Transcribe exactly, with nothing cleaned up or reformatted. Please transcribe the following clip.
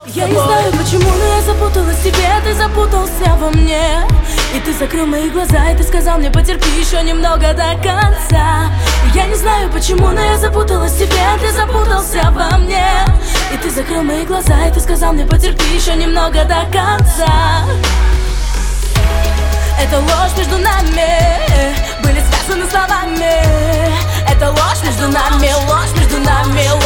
Я не знаю почему, но я запуталась в тебе, ты запутался во мне. И ты закрыл мои глаза, и ты сказал мне: потерпи еще немного до конца. Я не знаю почему, но я запуталась в тебе, ты запутался во мне. И ты закрыл мои глаза, и ты сказал мне: потерпи еще немного до конца. Это ложь между нами, были связаны словами. Это ложь между нами, ложь между нами,